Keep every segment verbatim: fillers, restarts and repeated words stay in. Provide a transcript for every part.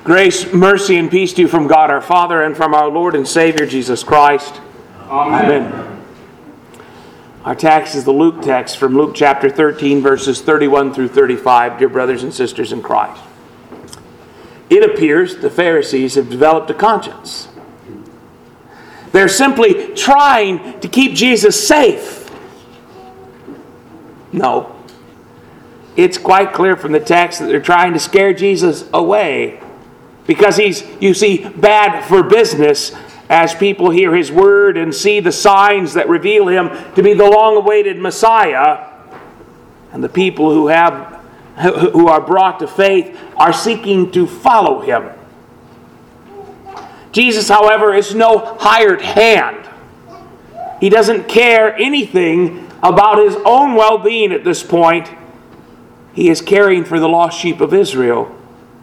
Grace, mercy, and peace to you from God our Father and from our Lord and Savior Jesus Christ. Amen. Amen. Our text is the Luke text from Luke chapter thirteen, verses thirty-one through thirty-five, dear brothers and sisters in Christ. It appears the Pharisees have developed a conscience. They're simply trying to keep Jesus safe. No. It's quite clear from the text that they're trying to scare Jesus away. Because he's, you see, bad for business as people hear his word and see the signs that reveal him to be the long-awaited Messiah. And the people who have, who are brought to faith are seeking to follow him. Jesus, however, is no hired hand. He doesn't care anything about his own well-being at this point. He is caring for the lost sheep of Israel.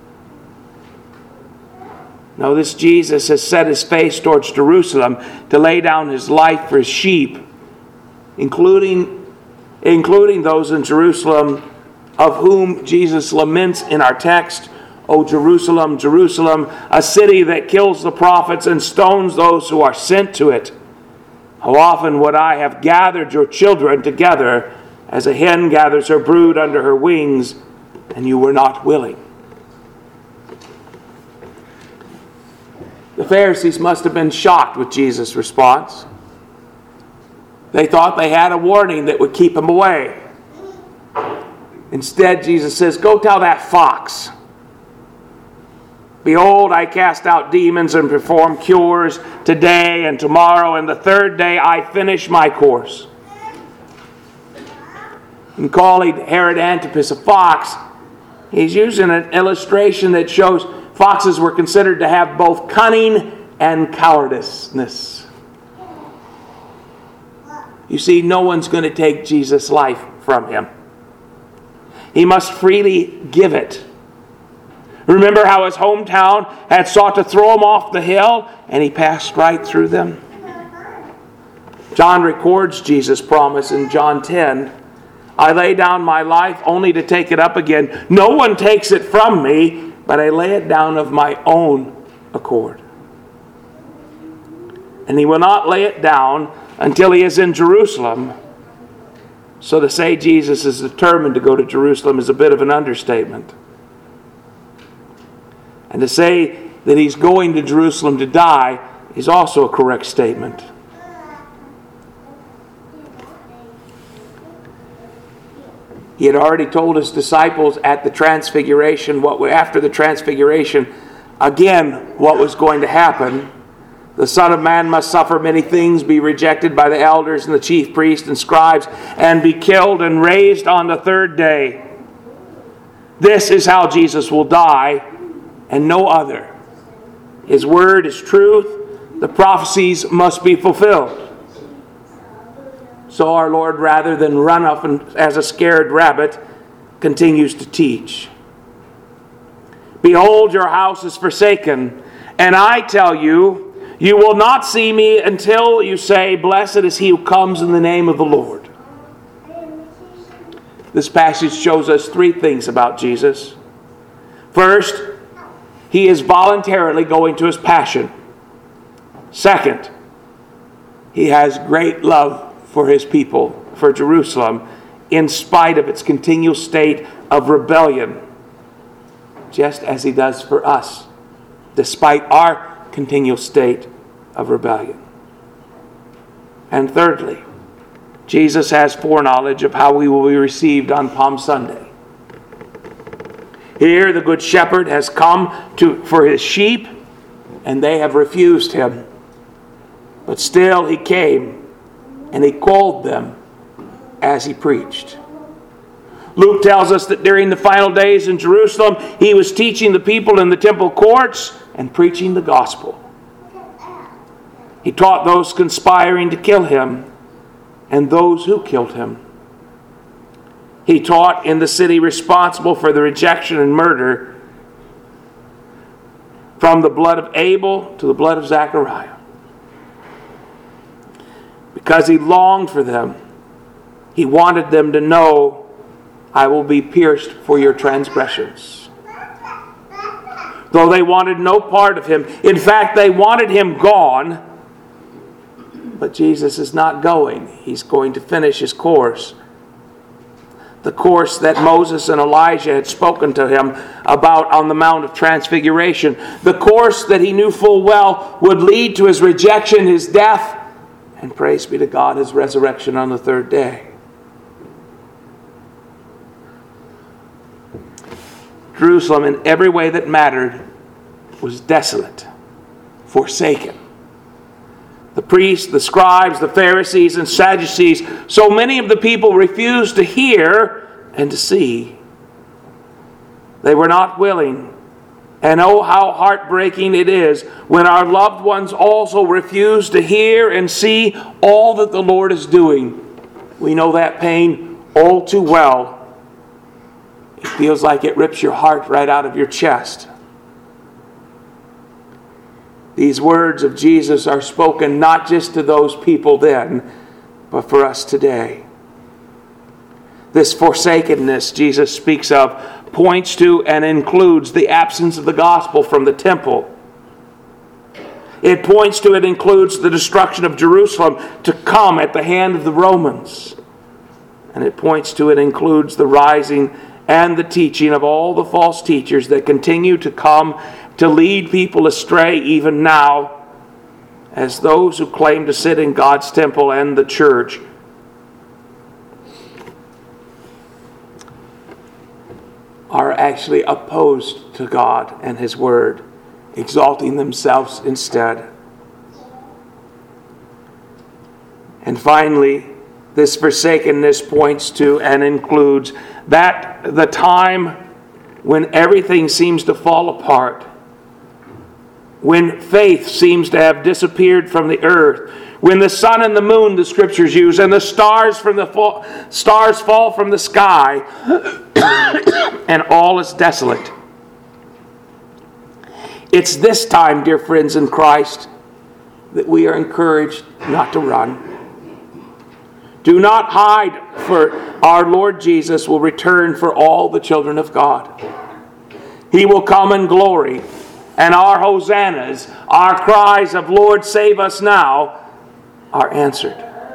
Now, this Jesus has set his face towards Jerusalem to lay down his life for his sheep, including, including those in Jerusalem of whom Jesus laments in our text. O Jerusalem, Jerusalem, a city that kills the prophets and stones those who are sent to it. How often would I have gathered your children together as a hen gathers her brood under her wings, and you were not willing. The Pharisees must have been shocked with Jesus' response. They thought they had a warning that would keep him away. Instead, Jesus says, go tell that fox. Behold, I cast out demons and perform cures today and tomorrow, and the third day I finish my course. In calling Herod Antipas a fox, he's using an illustration that shows foxes were considered to have both cunning and cowardice. You see, no one's going to take Jesus' life from him. He must freely give it. Remember how his hometown had sought to throw him off the hill, and he passed right through them? John records Jesus' promise in John ten. I lay down my life only to take it up again. No one takes it from me, but I lay it down of my own accord. And he will not lay it down until he is in Jerusalem. So to say Jesus is determined to go to Jerusalem is a bit of an understatement. And to say that he's going to Jerusalem to die is also a correct statement. He had already told his disciples at the Transfiguration, what after the Transfiguration, again, what was going to happen. The Son of Man must suffer many things, be rejected by the elders and the chief priests and scribes, and be killed and raised on the third day. This is how Jesus will die, and no other. His word is truth. The prophecies must be fulfilled. So our Lord, rather than run up and, as a scared rabbit, continues to teach. Behold, your house is forsaken, and I tell you, you will not see me until you say, blessed is he who comes in the name of the Lord. This passage shows us three things about Jesus. First, he is voluntarily going to his passion. Second, he has great love for his people, for Jerusalem, in spite of its continual state of rebellion, just as he does for us, despite our continual state of rebellion. And thirdly, Jesus has foreknowledge of how we will be received on Palm Sunday. Here the Good Shepherd has come to for his sheep, and they have refused him. But still he came, and he called them as he preached. Luke tells us that during the final days in Jerusalem, he was teaching the people in the temple courts and preaching the gospel. He taught those conspiring to kill him and those who killed him. He taught in the city responsible for the rejection and murder, from the blood of Abel to the blood of Zechariah. Because he longed for them, he wanted them to know, I will be pierced for your transgressions. though they wanted no part of him. In fact, they wanted him gone. But Jesus is not going. He's going to finish his course. The course that Moses and Elijah had spoken to him about on the Mount of Transfiguration. The course that he knew full well would lead to his rejection, his death, and praise be to God, his resurrection on the third day. Jerusalem, in every way that mattered, was desolate, forsaken. The priests, the scribes, the Pharisees, and Sadducees, so many of the people refused to hear and to see. They were not willing. And oh, how heartbreaking it is when our loved ones also refuse to hear and see all that the Lord is doing. We know that pain all too well. It feels like it rips your heart right out of your chest. These words of Jesus are spoken not just to those people then, but for us today. This forsakenness Jesus speaks of points to and includes the absence of the gospel from the temple. It points to and includes the destruction of Jerusalem to come at the hand of the Romans. And it points to and includes the rising and the teaching of all the false teachers that continue to come to lead people astray even now, as those who claim to sit in God's temple and the church are actually opposed to God and His Word, exalting themselves instead. And finally, this forsakenness points to and includes that the time when everything seems to fall apart, when faith seems to have disappeared from the earth, when the sun and the moon, the scriptures use, and the stars from the fall, stars fall from the sky, and all is desolate. It's this time, dear friends in Christ, that we are encouraged not to run. Do not hide, for our Lord Jesus will return for all the children of God. He will come in glory, and our hosannas, our cries of Lord save us now, are answered.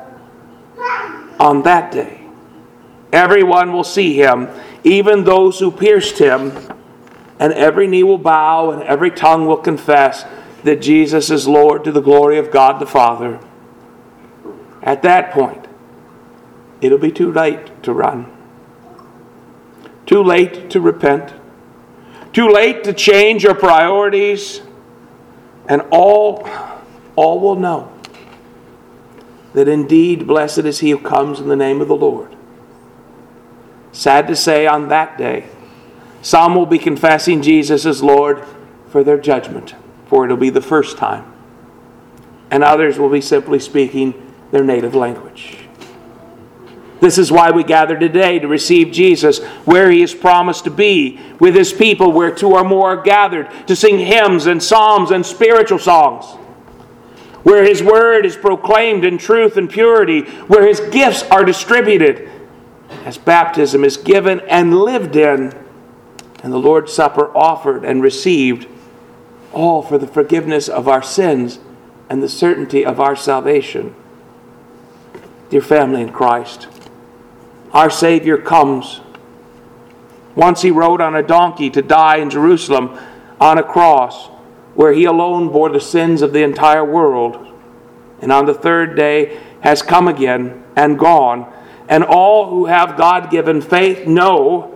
On that day, everyone will see Him, even those who pierced Him, and every knee will bow and every tongue will confess that Jesus is Lord to the glory of God the Father. At that point, it'll be too late to run. Too late to repent. Too late to change your priorities. And all, all will know that indeed blessed is he who comes in the name of the Lord. Sad to say, on that day, some will be confessing Jesus as Lord for their judgment, for it'll be the first time. And others will be simply speaking their native language. This is why we gather today, to receive Jesus where He is promised to be, with His people where two or more are gathered, to sing hymns and psalms and spiritual songs, where His word is proclaimed in truth and purity, where His gifts are distributed, as baptism is given and lived in, and the Lord's Supper offered and received, all for the forgiveness of our sins and the certainty of our salvation. Dear family in Christ, our Savior comes. Once He rode on a donkey to die in Jerusalem on a cross, where He alone bore the sins of the entire world. And on the third day has come again and gone. And all who have God-given faith know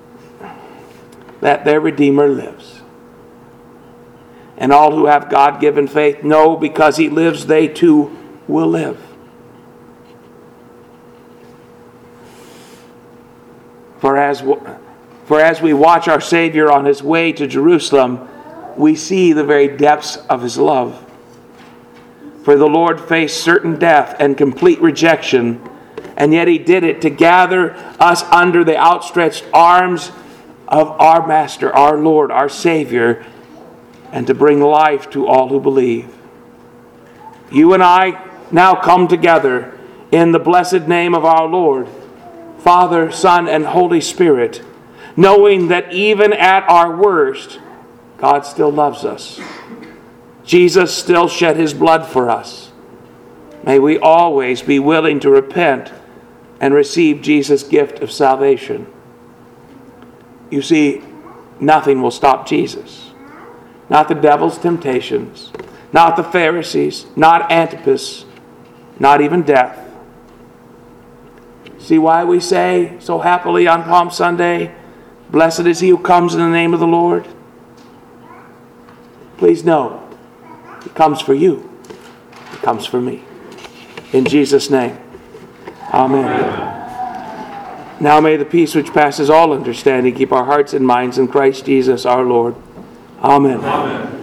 that their Redeemer lives. And all who have God-given faith know because He lives, they too will live. For as, for as we watch our Savior on His way to Jerusalem, we see the very depths of His love. For the Lord faced certain death and complete rejection, and yet He did it to gather us under the outstretched arms of our Master, our Lord, our Savior, and to bring life to all who believe. You and I now come together in the blessed name of our Lord, Father, Son, and Holy Spirit, knowing that even at our worst, God still loves us. Jesus still shed his blood for us. May we always be willing to repent and receive Jesus' gift of salvation. You see, nothing will stop Jesus. Not the devil's temptations, not the Pharisees, not Antipas, not even death. See why we say so happily on Palm Sunday, "Blessed is he who comes in the name of the Lord"? Please know, he comes for you. He comes for me. In Jesus' name, amen. Amen. Now may the peace which passes all understanding keep our hearts and minds in Christ Jesus our Lord. Amen. Amen.